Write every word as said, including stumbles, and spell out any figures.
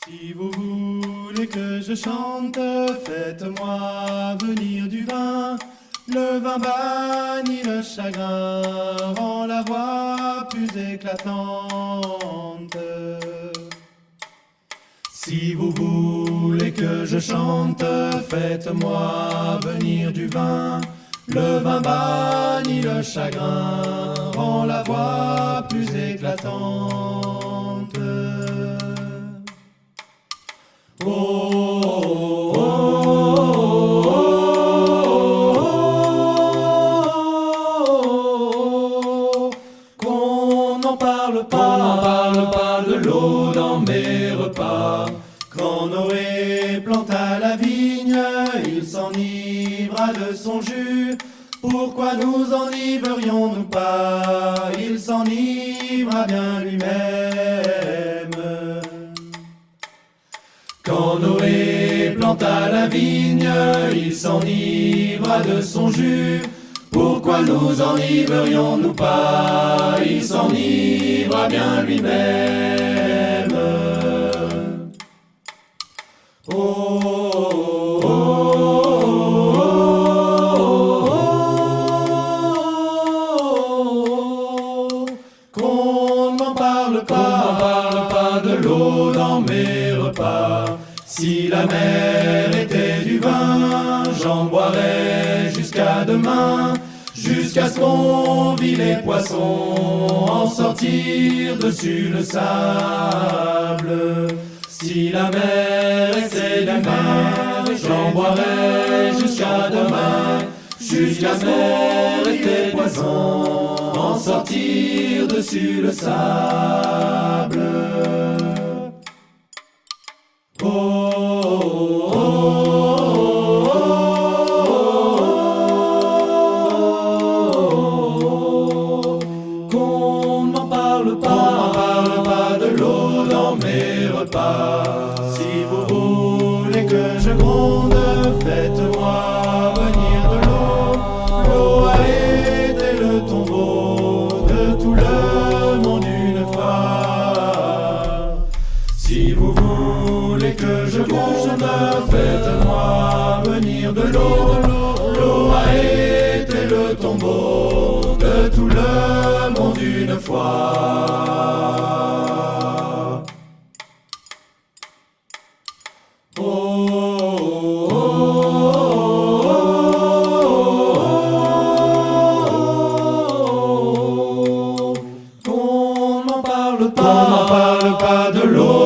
Si vous voulez que je chante, faites-moi venir du vin. Le vin bannit le chagrin, rend la voix plus éclatante. Si vous voulez que je chante, faites-moi venir du vin. Le vin bannit le chagrin, rend la voix plus éclatante. Oh, oh, oh, oh, oh, qu'on n'en parle pas, n'en parle pas de l'eau dans mes repas. Quand Noé planta la vigne, il s'enivra de son jus. Pourquoi nous enivrions-nous pas? Il s'enivra bien lui-même. Quand Noé planta la vigne, il s'enivra de son jus. Pourquoi nous enivrions-nous pas? Il s'enivra bien lui-même. Oh, oh, oh, oh, qu'on ne m'en parle pas, parle pas de l'eau dans mes repas. Si la mer était du vin, j'en boirais jusqu'à demain, jusqu'à ce qu'on vit les poissons en sortir dessus le sable. Si la mer était du vin, j'en boirais jusqu'à demain, jusqu'à ce qu'on vit les poissons en sortir dessus le sable. Oh, oh, oh, oh, qu'on ne m'en parle pas, n'en parle pas de l'eau dans mes repas. Si vous voulez que je gronde, faites-moi venir de l'eau. L'eau a été le tombeau de tout le monde une fois. Si vous voulez que je gronde, faites-moi venir de l'eau. L'eau a été le tombeau de tout le monde une fois. Oh, oh, oh, oh, qu'on n'en parle pas, qu'on n'en parle pas de l'eau